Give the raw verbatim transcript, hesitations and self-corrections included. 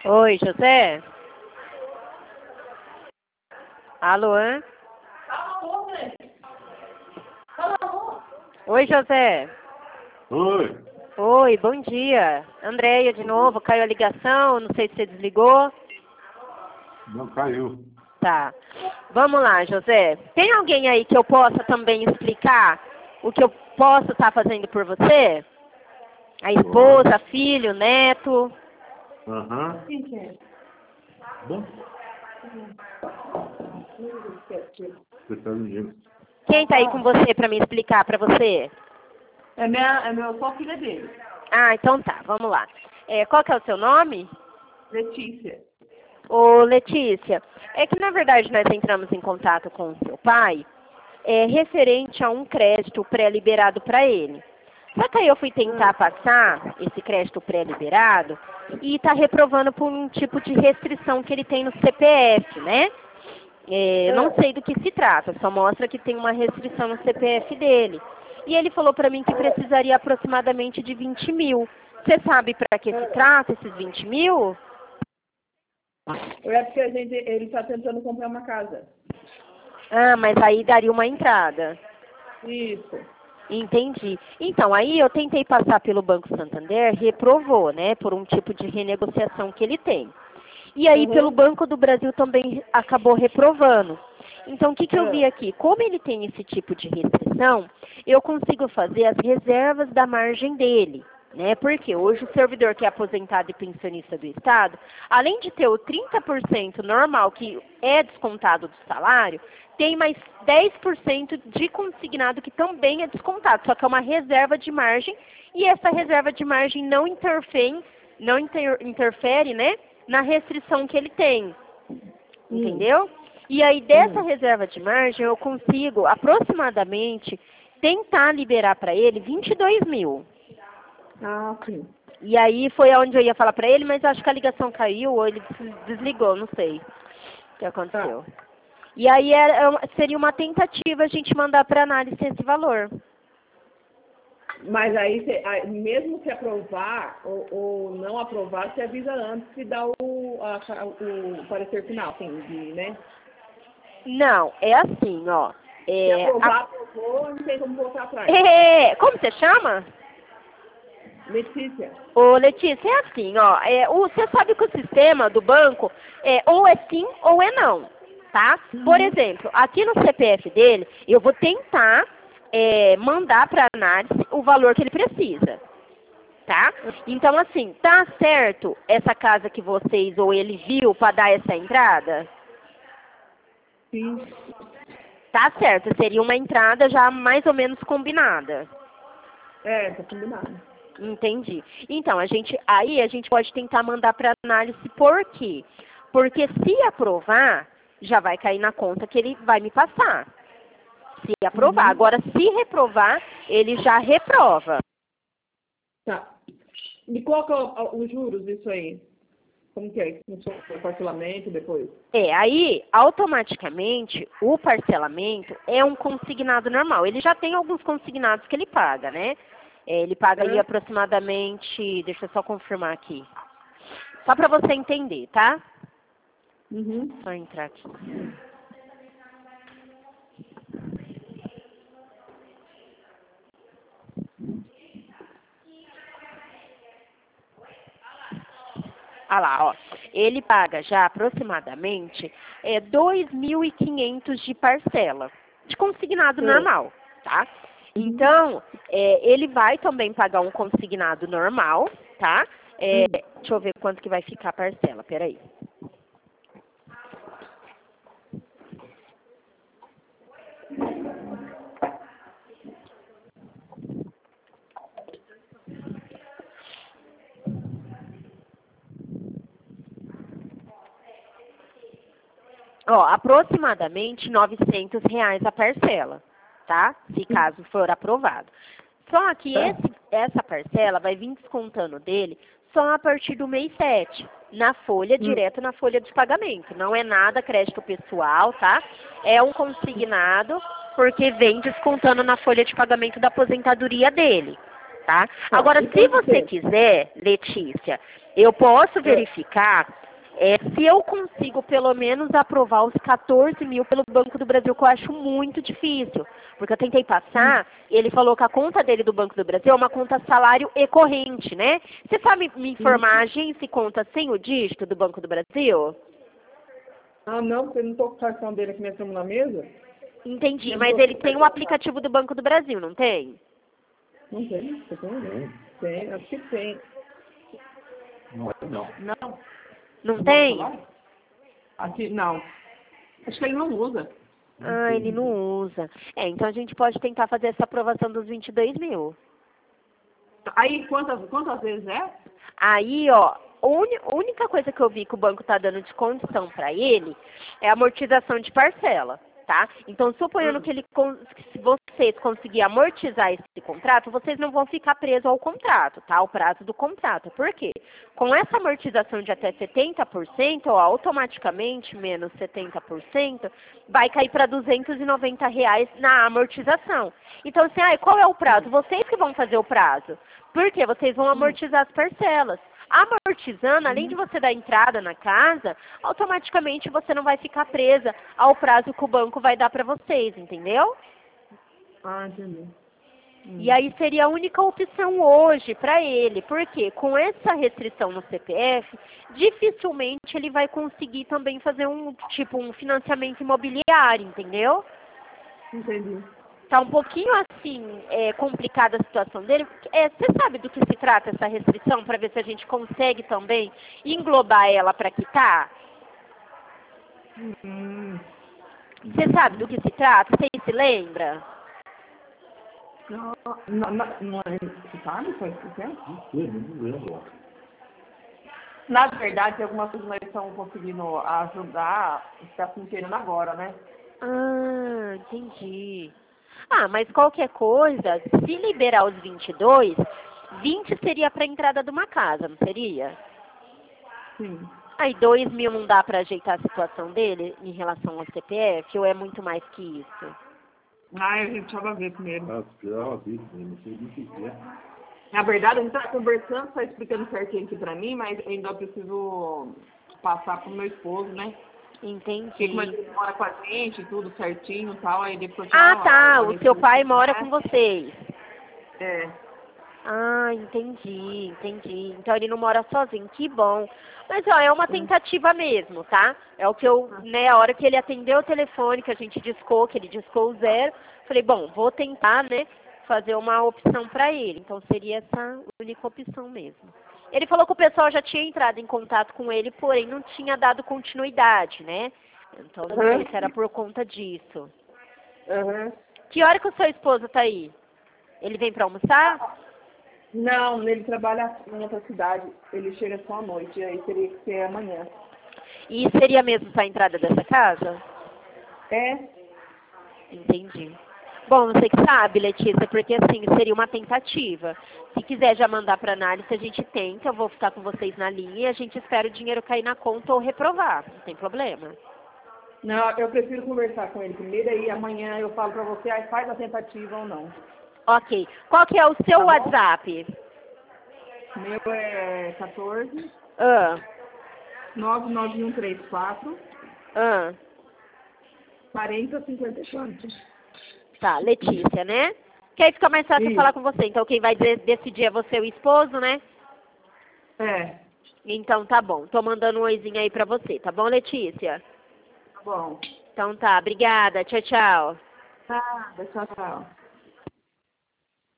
Oi, José? Alô? Hã? Oi, José. Oi. Oi, bom dia. Andréia de novo, caiu a ligação, não sei se você desligou. Não caiu. Tá. Vamos lá, José. Tem alguém aí que eu possa também explicar o que eu posso estar fazendo por você? A esposa, filho, neto? Aham. Quem que é? Bom, você tá ligando. Quem tá aí com você para me explicar para você? É, minha, é meu, qual filha dele? Ah, então tá, vamos lá. É, qual que é o seu nome? Letícia. Ô, Letícia, é que na verdade nós entramos em contato com o seu pai, é, referente a um crédito pré-liberado para ele. Só que aí eu fui tentar passar esse crédito pré-liberado e está reprovando por um tipo de restrição que ele tem no C P F, né? É, eu não sei do que se trata, só mostra que tem uma restrição no C P F dele. E ele falou para mim que precisaria aproximadamente de vinte mil. Você sabe para que se trata esses vinte mil? É porque a gente, ele está tentando comprar uma casa. Ah, mas aí daria uma entrada. Isso. Entendi. Então, aí eu tentei passar pelo Banco Santander, reprovou, né, por um tipo de renegociação que ele tem. E aí, Uhum. pelo Banco do Brasil também acabou reprovando. Então, o que, que eu vi É. aqui? Como ele tem esse tipo de restrição, eu consigo fazer as reservas da margem dele. Né? Porque hoje o servidor que é aposentado e pensionista do Estado, além de ter o trinta por cento normal, que é descontado do salário, tem mais dez por cento de consignado que também é descontado, só que é uma reserva de margem, e essa reserva de margem não interfere, não inter, interfere, né, na restrição que ele tem. Entendeu? E aí, dessa Hum. reserva de margem, eu consigo aproximadamente tentar liberar para ele vinte e dois mil. Ah, sim. E aí foi onde eu ia falar pra ele, mas acho que a ligação caiu ou ele des- desligou, não sei o que aconteceu. E aí era- é uma- seria uma tentativa a gente mandar para análise esse valor. Mas aí, cê- aí, mesmo se aprovar ou, ou não aprovar, você avisa antes e dá o, a- o parecer final, assim, de, né? Não, é assim, ó. Se É, aprovar, a- aprovou, não tem como voltar atrás. é, como você chama? Letícia. Ô, Letícia, é assim, ó. É, o, você sabe que o sistema do banco é ou é sim ou é não, tá? Por exemplo, aqui no C P F dele, eu vou tentar é, mandar para análise o valor que ele precisa, tá? Então, assim, tá certo essa casa que vocês ou ele viu para dar essa entrada? Sim. Tá certo, seria uma entrada já mais ou menos combinada. É, tá combinado. Entendi. Então, a gente, aí a gente pode tentar mandar para análise por quê? Porque se aprovar, já vai cair na conta que ele vai me passar. Se aprovar. Uhum. Agora, se reprovar, ele já reprova. Tá. E qual que é o- os juros disso aí? Como que é? Funciona o parcelamento depois? É, aí, automaticamente, o parcelamento é um consignado normal. Ele já tem alguns consignados que ele paga, né? É, ele paga aí É. aproximadamente, deixa eu só confirmar aqui. Só para você entender, tá? Uhum. Só entrar aqui. Ah lá, ó. Ele paga já aproximadamente é, dois mil e quinhentos de parcela, de consignado É. normal, tá? Então, é, ele vai também pagar um consignado normal, tá? É, deixa eu ver quanto que vai ficar a parcela, peraí. Ó, aproximadamente novecentos reais a parcela, tá? Se caso for aprovado. Só que Tá. esse, essa parcela vai vir descontando dele só a partir do mês sete, na folha, direto na folha de pagamento. Não é nada crédito pessoal, tá? É um consignado, porque vem descontando na folha de pagamento da aposentadoria dele, tá? Agora, se você quiser, Letícia, eu posso verificar é, se eu consigo pelo menos aprovar os quatorze mil pelo Banco do Brasil, que eu acho muito difícil. Porque eu tentei passar, e ele falou que a conta dele do Banco do Brasil é uma conta salário e corrente, né? Você sabe me informar a agência e conta sem o dígito do Banco do Brasil? Ah, não, porque eu não tô com o cartão dele aqui mesmo na mesa. Entendi, mas ele tem um aplicativo do Banco do Brasil, não tem? Não tem, você tem? Tem. Tem, acho que tem. Não, não. Não. Não tem? Aqui, não. Acho que ele não usa. Ah, ele não usa. É, então a gente pode tentar fazer essa aprovação dos vinte e dois mil. Aí, quantas, quantas vezes é? Aí, ó, a uni- única coisa que eu vi que o banco tá dando de condição para ele é a amortização de parcela, tá? Então, suponhando Hum. que ele, con- se vocês conseguirem amortizar esse contrato, vocês não vão ficar presos ao contrato, tá? Ao prazo do contrato. Por quê? Com essa amortização de até setenta por cento, ó, automaticamente, menos setenta por cento, vai cair para duzentos e noventa reais na amortização. Então, assim, ah, qual é o prazo? Vocês que vão fazer o prazo. Por quê? Vocês vão amortizar as parcelas. Amortizando, além de você dar entrada na casa, automaticamente você não vai ficar presa ao prazo que o banco vai dar para vocês, entendeu? Ah, entendi. E aí seria a única opção hoje para ele, porque com essa restrição no C P F, dificilmente ele vai conseguir também fazer um tipo um financiamento imobiliário, entendeu? Entendi. Tá um pouquinho assim, é, complicada a situação dele. É, você sabe do que se trata essa restrição, para ver se a gente consegue também englobar ela para quitar? Hum. Você sabe do que se trata? Você se lembra? Não, não, não, não é, você sabe qual é que é? Não sei, não lembro. Na verdade, tem algumas coisas que nós estamos conseguindo ajudar, está funcionando agora, né? Ah, entendi. Ah, mas qualquer coisa, se liberar os vinte e dois, vinte seria para a entrada de uma casa, não seria? Sim. Aí dois mil não dá para ajeitar a situação dele em relação ao C P F, ou é muito mais que isso? Ah, a gente precisava ver primeiro. Ah, precisava ver, não sei o que é. Na verdade, a gente está conversando, está explicando certinho aqui para mim, mas ainda preciso passar pro meu esposo, né? Entendi. Porque como ele mora com a gente, tudo certinho e tal, aí depois... Ah, tá, a o gente- seu pai mora com vocês. É. Ah, entendi, entendi. Então ele não mora sozinho, que bom. Mas ó, é uma tentativa mesmo, tá? É o que eu, né, a hora que ele atendeu o telefone, que a gente discou, que ele discou o zero, falei, bom, vou tentar, né, fazer uma opção para ele. Então seria essa única opção mesmo. Ele falou que o pessoal já tinha entrado em contato com ele, porém não tinha dado continuidade, né? Então não sei se era por conta disso. Uhum. Que hora que o seu esposo tá aí? Ele vem para almoçar? Não, ele trabalha em outra cidade, ele chega só à noite, aí teria que ser amanhã. E seria mesmo para a entrada dessa casa? É? Entendi. Bom, você que sabe, Letícia, porque assim, seria uma tentativa. Se quiser já mandar para análise, a gente tenta, eu vou ficar com vocês na linha e a gente espera o dinheiro cair na conta ou reprovar, não tem problema. Não, eu prefiro conversar com ele primeiro, aí amanhã eu falo pra você, aí faz a tentativa ou não. Ok. Qual que é o seu Tá bom. WhatsApp? Meu é quatorze, Ah, nove nove um três quatro, ah. quarenta, cinquenta e quatro. Tá, Letícia, né? Que aí fica mais fácil Isso. falar com você. Então quem vai de- decidir é você e o esposo, né? É, Então tá bom. Tô mandando um oizinho aí pra você, tá bom, Letícia? tá bom. Então tá, obrigada. Tchau, tchau. Tá, tchau, tchau.